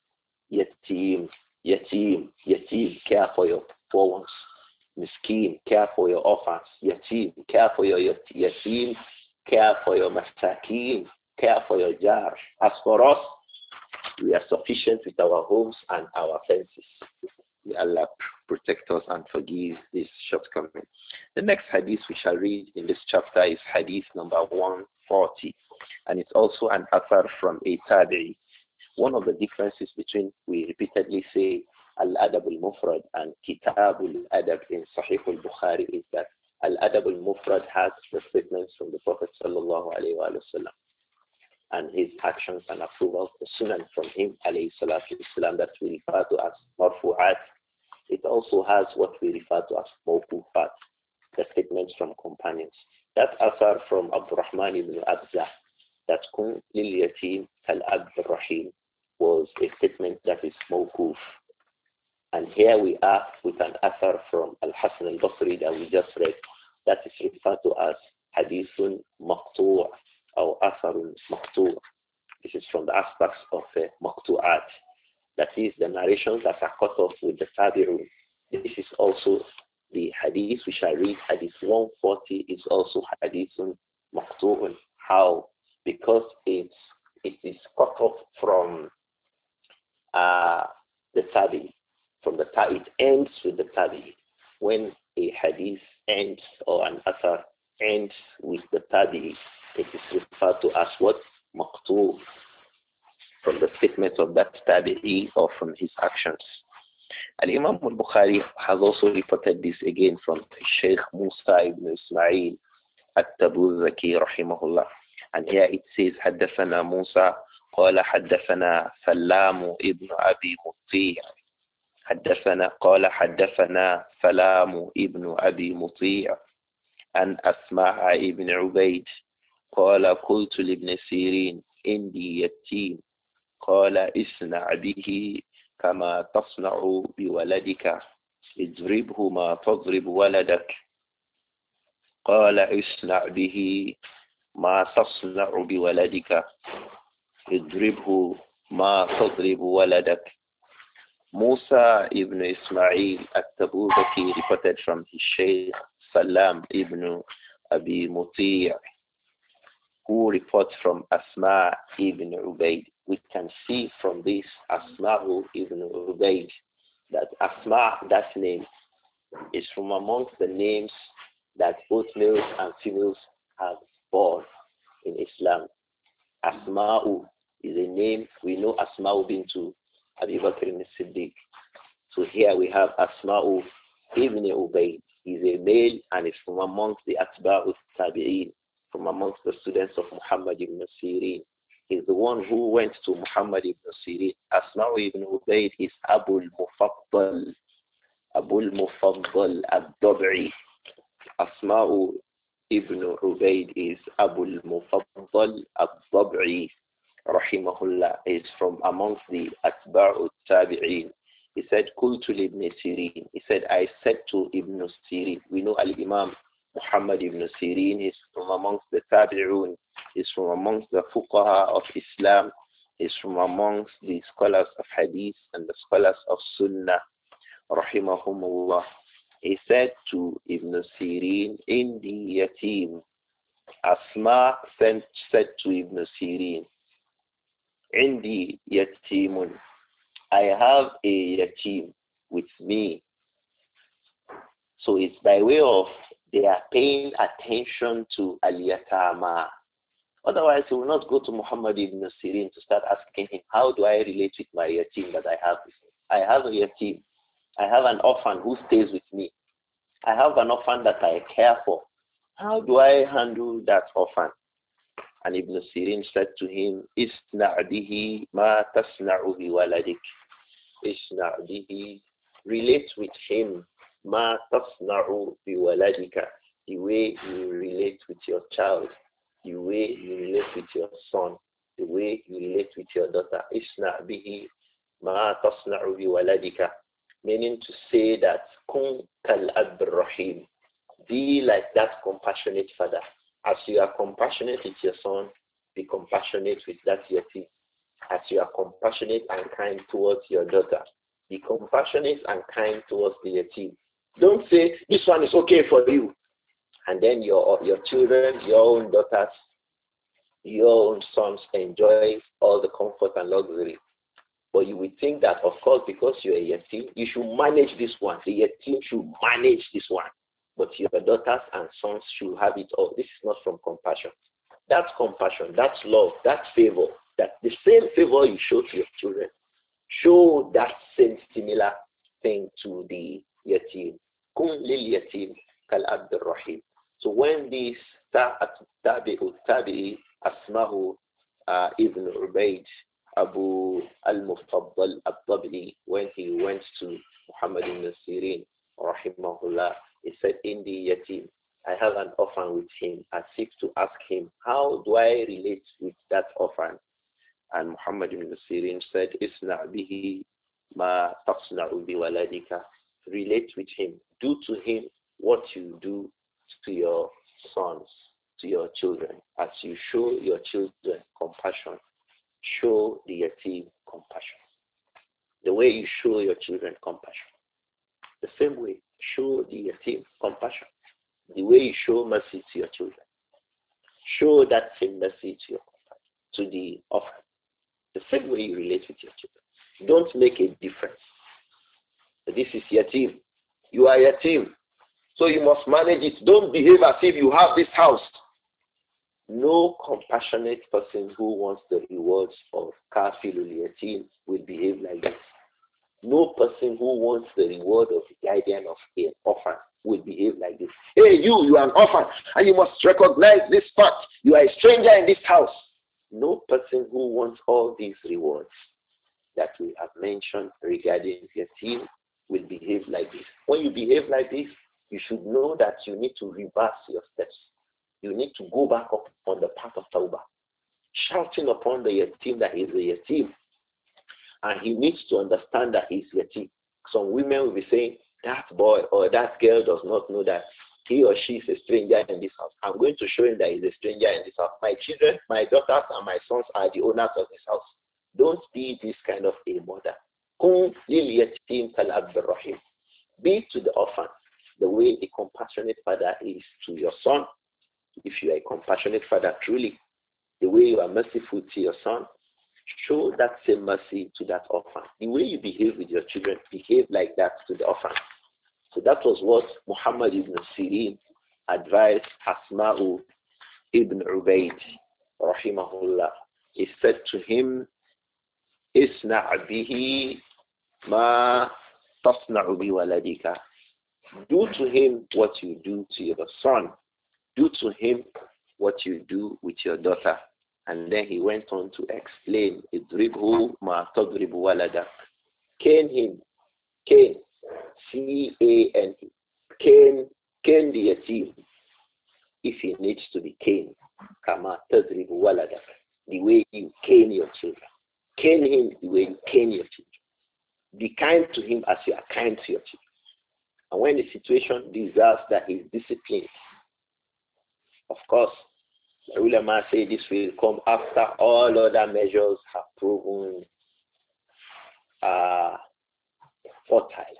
care for your poor ones. Miskin, care for your orphans. Yatim, care for your yatim, care for your masakin, care for your jar. As for us, we are sufficient with our homes and our fences. May Allah protect us and forgive this shortcoming. The next hadith we shall read in this chapter is hadith number 140. And it's also an author from a tabi'i. One of the differences between, we repeatedly say, Al-Adab al-Mufrad and Kitab al-Adab in Sahih al-Bukhari is that Al-Adab al-Mufrad has the statements from the Prophet sallallahu alayhi wa sallam and his actions and approvals, the sunan from him alayhi salatu wasalam that we refer to as marfu'at. It also has what we refer to as mawqufat, the statements from companions. That asar from Abdurrahman ibn Abza, that kun lil yatim al-ab rahim, was a statement that is mawquf. And here we are with an asar from Al-Hasan al-Basri that we just read, that is referred to as hadithun maqtu' or asarun maqtu'. This is from the aspects of maqtu'at. That is the narrations that are cut off with the tabi'un. This is also the hadith we shall read. Hadith 140 is also hadithun maqtu'un. How? Because it's it is cut off from the tabi. From the tabi, it ends with the tabi. When a hadith ends or an asar ends with the tabi, it is referred to as what? Maqtu, from the statements of that tabi'i or from his actions. Al-Imam al-Bukhari has also reported this again from Sheikh Musa ibn Ismail at-Tabuzaki rahimahullah. And here it says, حدثنا موسى قال حدثنا سلام ابن أبي مطيع حدثنا سلام ابن أبي مطيع عن أسماء ابن عبيد قال قلت لابن سيرين عندي يتيم قال اصنع به كما تصنع بولدك اضربه ما تضرب ولدك قال اصنع به ما تصنع بولدك اضربه ما تضرب ولدك. Musa ibn Ismail at-Tabuzaki reported from his Shaykh Salam ibn Abi Muti', who reports from Asma ibn Ubaid. We can see from this Asma ibn Ubaid that Asma, that name, is from amongst the names that both males and females have borne in Islam. Asma'u is a name, we know Asma'u bintu Abi Bakr ibn Siddiq. So here we have Asma'u ibn Ubayd. He's a male and is from amongst the Atba'u Tabi'in, from amongst the students of Muhammad ibn Sirin. He's the one who went to Muhammad ibn Sirin. Asma'u ibn Ubayd is Abu al-Mufaddal al-Dab'i. Asma'u ibn Ubayd is Abu al-Mufaddal al-Dab'i. Rahimahullah, is from amongst the Atba'u Tabi'in. He said, Qultu ibn Sirin. He said, I said to Ibn Sirin. We know Al-Imam Muhammad ibn Sirin is from amongst the Tabi'un. He's from amongst the Fuqaha of Islam. He's from amongst the scholars of Hadith and the scholars of Sunnah. Rahimahumullah. He said to Ibn Sirin, Indi yatim. Asma said to Ibn Sirin, Indi yatimun. I have a yatim with me. So it's by way of they are paying attention to al-yatama. Otherwise, he will not go to Muhammad ibn Sirin to start asking him, how do I relate with my yatim that I have with me? I have a yatim. I have an orphan who stays with me. I have an orphan that I care for. How do I handle that orphan? And Ibn Sirin said to him, Isna' bihi ma tasna'u bi waladik. Isna' bihi, relate with him, ma tasna'u bi waladika, the way you relate with your child, the way you relate with your son, the way you relate with your daughter. Isna' bihi ma tasna'u bi waladika, meaning to say that kun kal ab rahim, be like that compassionate father. As you are compassionate with your son, be compassionate with that yatim. As you are compassionate and kind towards your daughter, be compassionate and kind towards the yatim. Don't say, this one is okay for you. And then your children, your own daughters, your own sons enjoy all the comfort and luxury. But you will think that, of course, because you're a yatim, you should manage this one. The yatim should manage this one. But your daughters and sons should have it all. This is not from compassion. That's compassion, that's love, that's favor. That the same favor you show to your children, show that same similar thing to the yatim. Kun lil yatim kal abd rahim. So when this tabi'i asmahu ibn Ubayd Abu al-Mufaddal al-Tab'i, when he went to Muhammad ibn Sirin rahimahullah, he said, in the yatim, I have an orphan with him. I seek to ask him, how do I relate with that orphan? And Muhammad ibn Sirin said, Isna' bihi ma tasna'u bi waladika. Relate with him. Do to him what you do to your sons, to your children. As you show your children compassion, show the yatim compassion. The way you show your children compassion. The same way, show the yatim compassion. The way you show mercy to your children. Show that same mercy to your compassion. to the offering. The same way you relate with your children. Don't make a difference. This is your team. You are your team. So you must manage it. Don't behave as if you have this house. No compassionate person who wants the rewards of kafilul yatim will behave like this. No person who wants the reward of the guardian of an orphan will behave like this. Hey, you are an orphan, and you must recognize this fact. You are a stranger in this house. No person who wants all these rewards that we have mentioned regarding yatim will behave like this. When you behave like this, you should know that you need to reverse your steps. You need to go back up on the path of Tawbah, shouting upon the yatim that he is a yatim. And he needs to understand that he's yatim. Some women will be saying, that boy or that girl does not know that he or she is a stranger in this house. I'm going to show him that he's a stranger in this house. My children, my daughters, and my sons are the owners of this house. Don't be this kind of a mother. Be to the orphan the way a compassionate father is to your son. If you are a compassionate father truly, the way you are merciful to your son, show that same mercy to that orphan. The way you behave with your children, behave like that to the orphan. So that was what Muhammad ibn Sirin advised Asma'u ibn Ubayd, rahimahullah. He said to him, Isna' bihi ma tasna'u bi waladika. Do to him what you do to your son. Do to him what you do with your daughter. And then he went on to explain, Idribhu ma tadribu waladak. Cane him. Cane. C-A-N. Cane the yatim. If he needs to be caned. Kama tadribu waladak. The way you cane your children. Cane him the way you cane your children. Be kind to him as you are kind to your children. And when the situation deserves that he is disciplined, of course, the ulama say this will come after all other measures have proven fertile.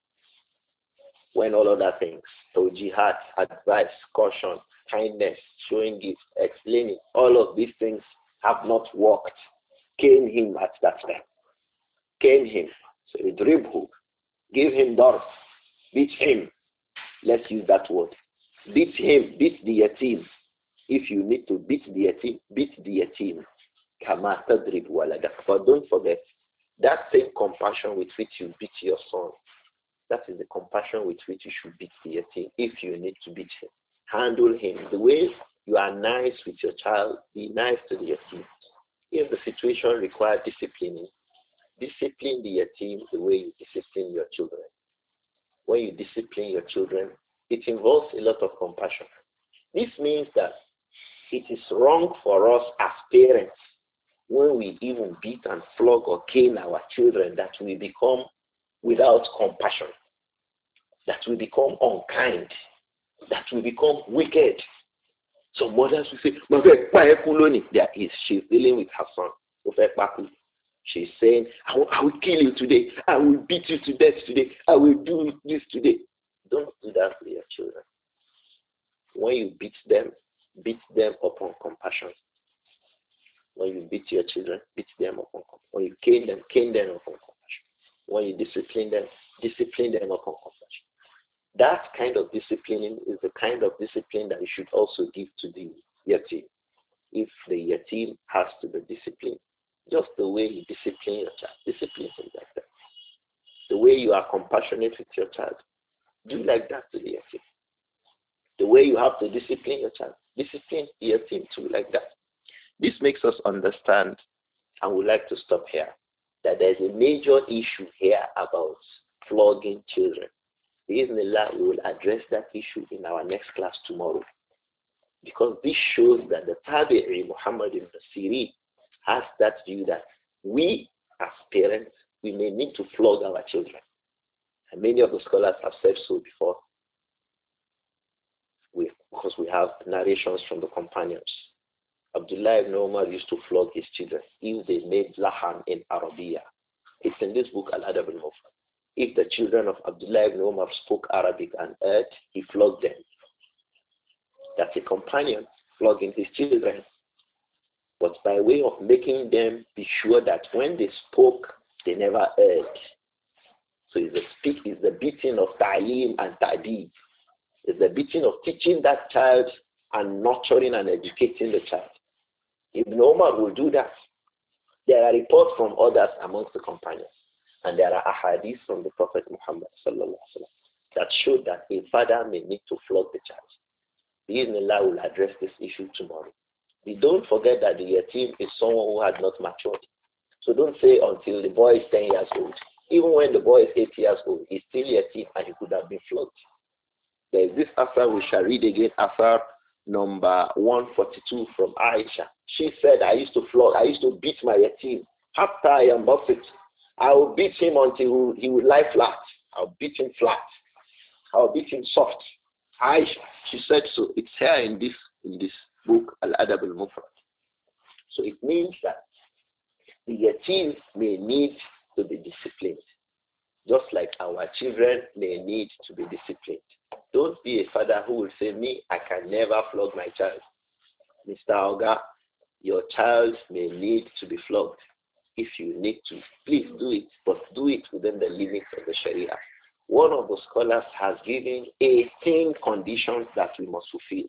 When all other things, so jihad, advice, caution, kindness, showing gifts, explaining, all of these things have not worked. Cane him at that time. Cane him. So idribhu. Give him darf. Beat him. Let's use that word. Beat him. Beat the yatim. If you need to beat the yatim, beat the yatim. Kama tadrib waladak. But don't forget, that same compassion with which you beat your son, that is the compassion with which you should beat the yatim if you need to beat him. Handle him. The way you are nice with your child, be nice to the yatim. If the situation requires disciplining, discipline the yatim the way you discipline your children. When you discipline your children, it involves a lot of compassion. This means that it is wrong for us as parents, when we even beat and flog or cane our children, that we become without compassion, that we become unkind, that we become wicked. Some mothers will say, she's dealing with her son. She's saying, I will kill you today. I will beat you to death today. I will do this today. Don't do that to your children. When you beat them upon compassion. When you beat your children, beat them upon compassion. When you cane them upon compassion. When you discipline them upon compassion. That kind of disciplining is the kind of discipline that you should also give to the yatim. If the yatim has to be disciplined, just the way you discipline your child, discipline him like that. The way you are compassionate with your child, do like that to the yatim. The way you have to discipline your child, discipline the yatim too like that. This makes us understand, and we'd like to stop here, that there's a major issue here about flogging children. Bismillah, we will address that issue in our next class tomorrow. Because this shows that the Tabi'i, Muhammad ibn Sirin, has that view that we, as parents, we may need to flog our children. And many of the scholars have said so before, because we have narrations from the companions. Abdullah ibn Umar used to flog his children if they made lahan in Arabiya. It's in this book, Al-Adab al-Mufrad. If the children of Abdullah ibn Umar spoke Arabic and heard, he flogged them. That's a companion flogging his children. but by way of making them be sure that when they spoke, they never erred. So it's the beating of ta'lim and ta'dib. It's the beating of teaching that child and nurturing and educating the child. Ibn Umar will do that. There are reports from others amongst the companions, and there are ahadith from the Prophet Muhammad sallallahu alaihi wasallam that show that a father may need to flog the child. Bismillah will address this issue tomorrow. We don't forget that the yatim is someone who has not matured. So don't say until the boy is 10 years old. Even when the boy is 8 years old, he's still yatim and he could have been flogged. There is this affair we shall read again, affair number 142 from Aisha. She said, I used to beat my yatim. After I am buffeted, I will beat him until he would lie flat. I'll beat him flat. I'll beat him soft. Aisha, she said so. It's here in this book, Al-Adab al-Mufrad. So it means that the yatim may need to be disciplined, just like our children may need to be disciplined. Don't be a father who will say, me, I can never flog my child. Mr. Oga, your child may need to be flogged. If you need to, please do it, but do it within the limits of the Sharia. One of the scholars has given 18 conditions that we must fulfill.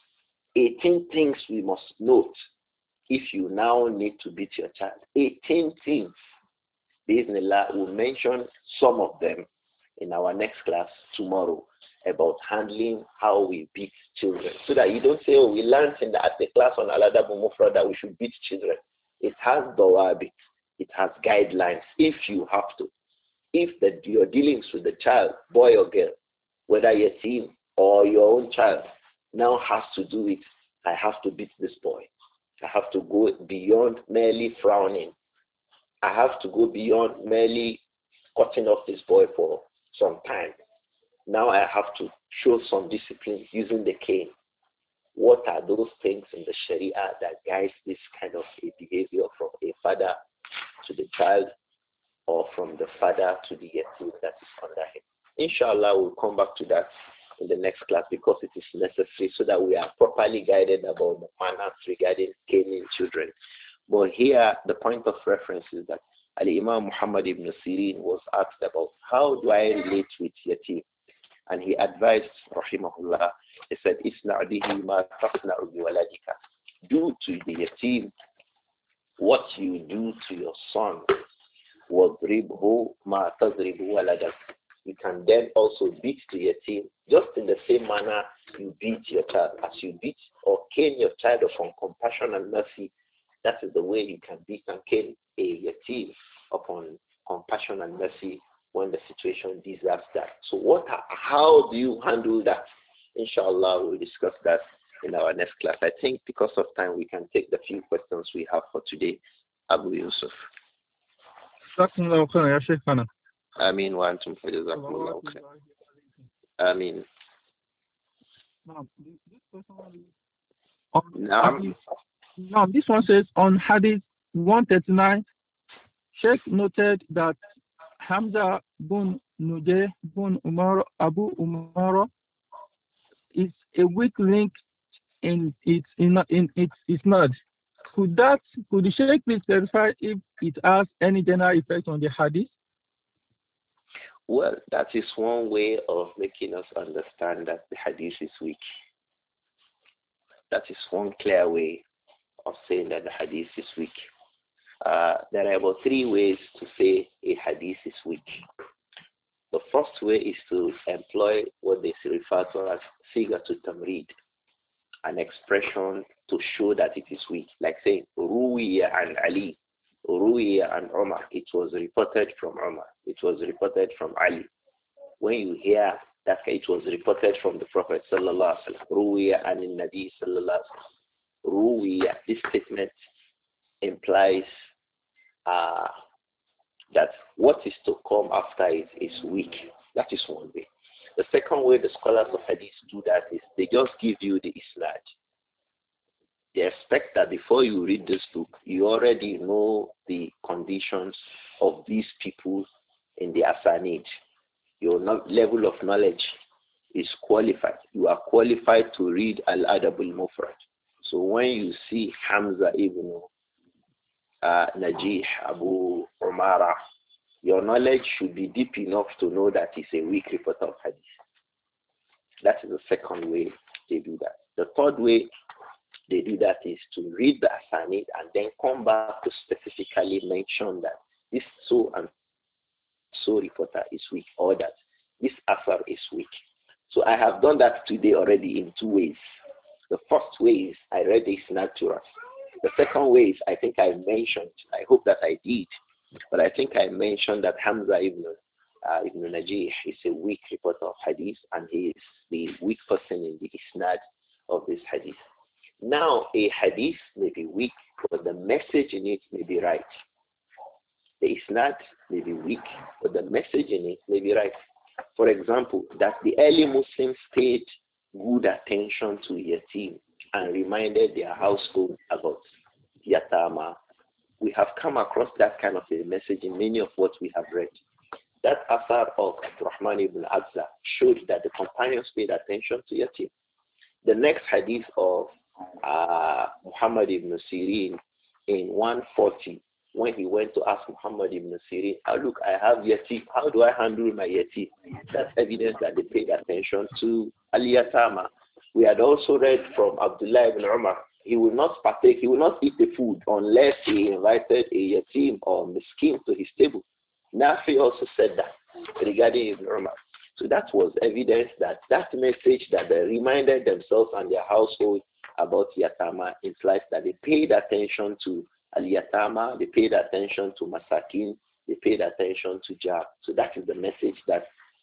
18 things we must note if you now need to beat your child. 18 things. Bismillah, we'll mention some of them in our next class tomorrow about handling how we beat children. So that you don't say, oh, we learned at the class on Al-Adab al-Mufrad that we should beat children. It has dawabit. It has guidelines if you have to. If your dealings with the child, boy or girl, whether your team or your own child, now has to do it, I have to beat this boy. I have to go beyond merely frowning. I have to go beyond merely cutting off this boy for some time. Now I have to show some discipline using the cane. What are those things in the Sharia that guides this kind of a behavior from a father to the child or from the father to the yatim that is under him? Inshallah, we'll come back to that in the next class because it is necessary so that we are properly guided about the manners regarding caning children. But here, the point of reference is that Al-Imam Muhammad ibn Sirin was asked about how do I relate with yatim? And he advised, rahimahullah, he said, Isna' bihi ma tasna'u bi waladika. Do to the yatim what you do to your son. وَضْرِبْهُ مَا تَضْرِبُ وَلَدَكَ. You can then also beat the yatim just in the same manner you beat your child. As you beat or cane your child upon compassion and mercy, that is the way you can beat and cane a yatim upon compassion and mercy when the situation deserves that. So how do you handle that? Inshallah, we'll discuss that in our next class. I think because of time, we can take the few questions we have for today. Abu Yusuf. Amin wa antum fa jazakumullahu khair. Amin. Now, this one says on Hadith 139, Sheikh noted that Hamza bin Nujay bin Umar Abu Umar is a weak link in its isnad. Could the Sheikh please clarify if it has any general effect on the Hadith? Well, that is one way of making us understand that the Hadith is weak. That is one clear way of saying that the Hadith is weak. There are about 3 ways to say a Hadith is weak. The first way is to employ what they refer to as figure to tamrid, an expression to show that it is weak, like saying Ruwiya and Ali, Ruwiya and Umar. It was reported from Umar. It was reported from Ali. When you hear that it was reported from the Prophet sallallahu alaihi wasallam, Ruwiya and Nabi sallallahu alaihi wasallam, Ruwiya. This statement implies that what is to come after it is weak. That is one way. The second way the scholars of Hadith do that is they just give you the isnad. They expect that before you read this book, you already know the conditions of these people in the asanid. Your level of knowledge is qualified. You are qualified to read Al-Adab al-Mufrad. So when you see Hamza ibn Najih Abu Umara, your knowledge should be deep enough to know that he's a weak reporter of hadith. That is the second way they do that. The third way they do that is to read the asanid and then come back to specifically mention that this so and so reporter is weak, or that this asar is weak. So I have done that today already in two ways. The first way is I read the isnad to us. The second way is I think I mentioned, I hope that I did, but I think I mentioned that Hamza ibn Najih is a weak reporter of hadith, and he is the weak person in the isnad of this hadith. Now, a hadith may be weak, but the message in it may be right. The isnad may be weak, but the message in it may be right. For example, that the early Muslims paid good attention to yatim and reminded their household about yatama. We have come across that kind of a message in many of what we have read. That asar of Rahman ibn Abza showed that the companions paid attention to yatim. The next hadith of Muhammad ibn Sirin in 140, when he went to ask Muhammad ibn Sirin, look, I have yatim. How do I handle my yatim? That's evidence that they paid attention to al-yatama. We had also read from Abdullah ibn Umar, he will not partake, he will not eat the food unless he invited a yatim or miskin to his table. Nafi also said that regarding Ibn Umar. So that was evidence that that message that they reminded themselves and their household about yatama implies that they paid attention to al-yatama, they paid attention to masakin, they paid attention to jar. So that is the message that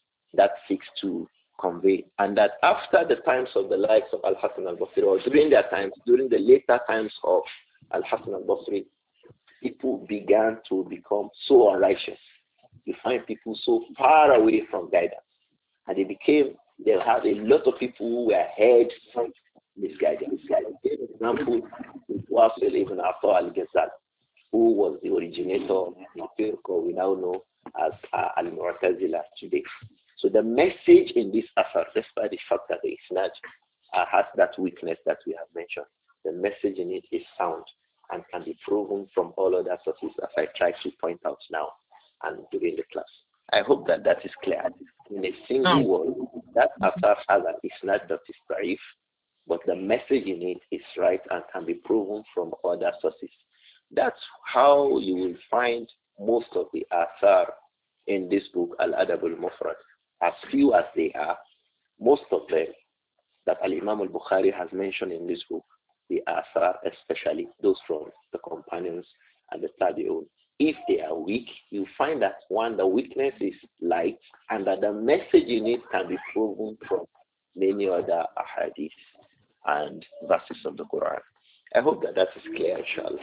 seeks to convey. And that after the times of the likes of Al-Hasan al-Basri, or during their times, during the later times of Al-Hasan al-Basri, people began to become so unrighteous. You find people so far away from guidance. And they had a lot of people who were head from misguidance. For example, Wasil ibn Atta al-Ghazal, who was the originator of the firqa we now know as al-Mu'tazila today. So the message in this asar, despite the fact that the isnad has that weakness that we have mentioned, the message in it is sound and can be proven from all other sources, as I try to point out now and during the class. I hope that that is clear. In a single word, that asar has an isnad that is da'if, but the message in it is right and can be proven from other sources. That's how you will find most of the asar in this book, Al-Adab al-Mufrad. As few as they are, most of them that Al-Imam al-Bukhari has mentioned in this book, the asar, especially those from the companions and the tabi'un, if they are weak, you find that one, the weakness is light, and that the message in it can be proven from many other ahadith and verses of the Quran. I hope that that is clear, inshallah.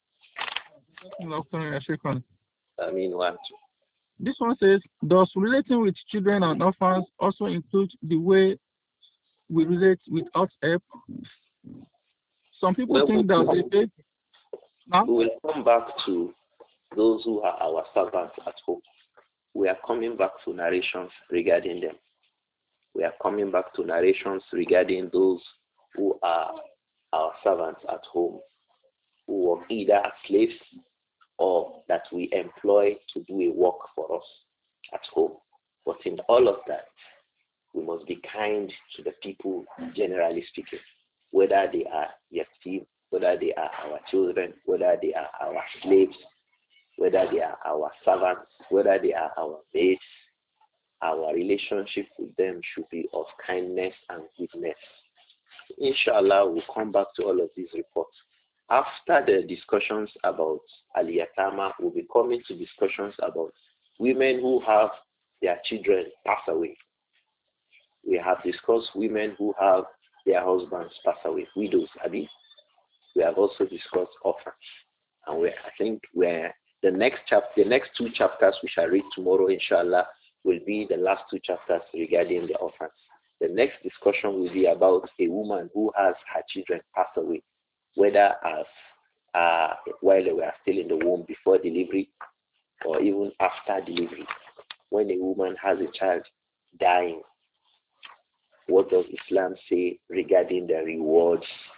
I mean, one, two. This one says, does relating with children and orphans also include the way we relate without help? Some people think that they pay. We will come back to those who are our servants at home. We are coming back to narrations regarding them. We are coming back to narrations regarding those who are our servants at home, who are either slaves or that we employ to do a work for us at home. But in all of that, we must be kind to the people, generally speaking, whether they are yatim, whether they are our children, whether they are our slaves, whether they are our servants, whether they are our mates. Our relationship with them should be of kindness and goodness. Inshallah, we'll come back to all of these reports. After the discussions about Al-Yatama, we'll be coming to discussions about women who have their children pass away. We have discussed women who have their husbands pass away, widows, Abi. We have also discussed orphans. And I think the next two chapters we shall read tomorrow, inshallah, will be the last two chapters regarding the orphans. The next discussion will be about a woman who has her children pass away, whether as while they were still in the womb before delivery or even after delivery. When a woman has a child dying, what does Islam say regarding the rewards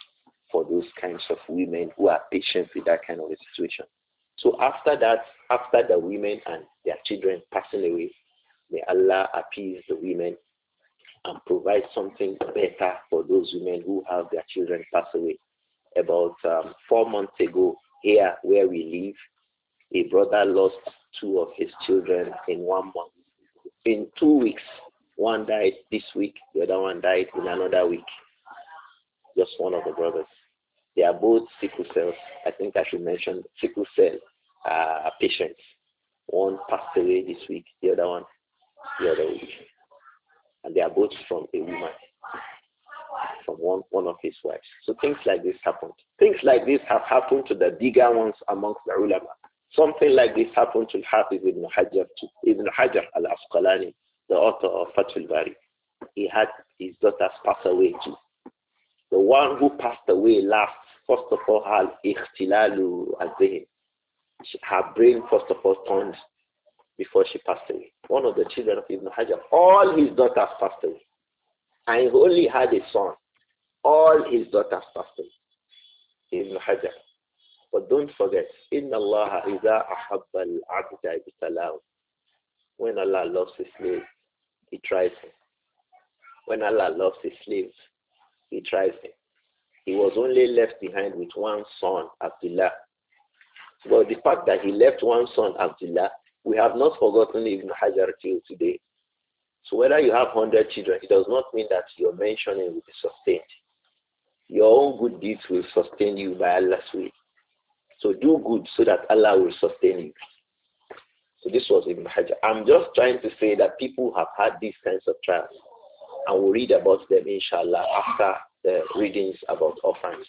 for those kinds of women who are patient with that kind of a situation. So after that, after the women and their children passing away, may Allah appease the women and provide something better for those women who have their children pass away. About 4 months ago, here where we live, a brother lost 2 of his children in 1 month. In 2 weeks, one died this week, the other one died in another week. Just one of the brothers. They are both sickle cells. I think I should mention sickle cell patients. One passed away this week, the other one the other week. And they are both from a woman, from one of his wives. So things like this happened. Things like this have happened to the bigger ones amongst the ulama. Something like this happened to Hafiz ibn Hajar al-Asqalani, the author of Fathul Bari. He had his daughters pass away too. The one who passed away last, first of all, had ikhtilalu al-zihin. Her brain, first of all, turned before she passed away. One of the children of Ibn Hajar, all his daughters passed away. And he only had a son. All his daughters passed away. Ibn Hajar. But don't forget, Inna Allah idha ahabba al-abda ibtalahu. When Allah loves his slave, he tries him. When Allah loves his slaves, he tries him. He was only left behind with one son, Abdullah. But the fact that he left one son, Abdullah, we have not forgotten Ibn Hajar till today. So whether you have 100 children, it does not mean that your mentioning will be sustained. Your own good deeds will sustain you by Allah's will. So do good so that Allah will sustain you. So this was Ibn Hajar. I'm just trying to say that people have had these kinds of trials. And we'll read about them, inshallah, after the readings about orphans.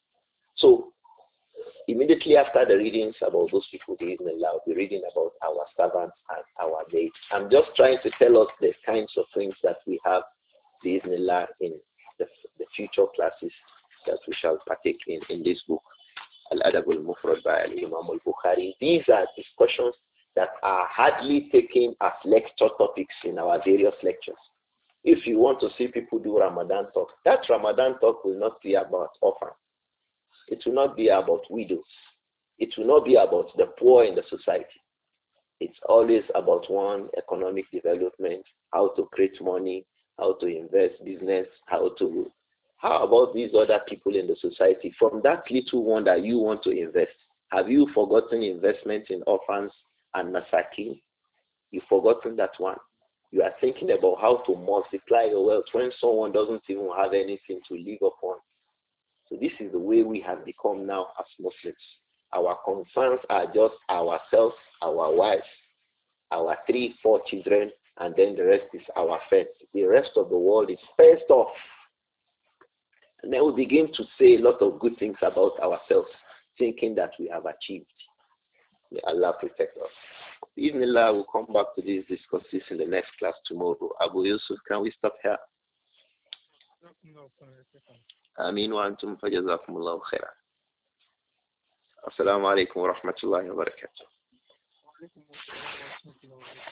So immediately after the readings about those people, we'll be reading about our servants and our maids. I'm just trying to tell us the kinds of things that we have, Bismillah, in the future classes that we shall partake in this book, Al-Adab al-Mufrad by Imam al-Bukhari. These are discussions that are hardly taken as lecture topics in our various lectures. If you want to see people do Ramadan talk, that Ramadan talk will not be about orphans. It will not be about widows. It will not be about the poor in the society. It's always about one, economic development, how to create money, how to invest business, how about these other people in the society? From that little one that you want to invest, have you forgotten investment in orphans and masakin? You've forgotten that one. You are thinking about how to multiply your wealth when someone doesn't even have anything to live upon. So this is the way we have become now as Muslims. Our concerns are just ourselves, our wives, our 3, 4 children, and then the rest is our friends. The rest of the world is first off. And then we begin to say a lot of good things about ourselves, thinking that we have achieved. May Allah protect us. Bismillah, we'll come back to this, discuss this in the next class tomorrow. Abu Yusuf, can we stop here? آمين وأنتم فجزاكم الله خيرا. السلام عليكم ورحمة الله وبركاته.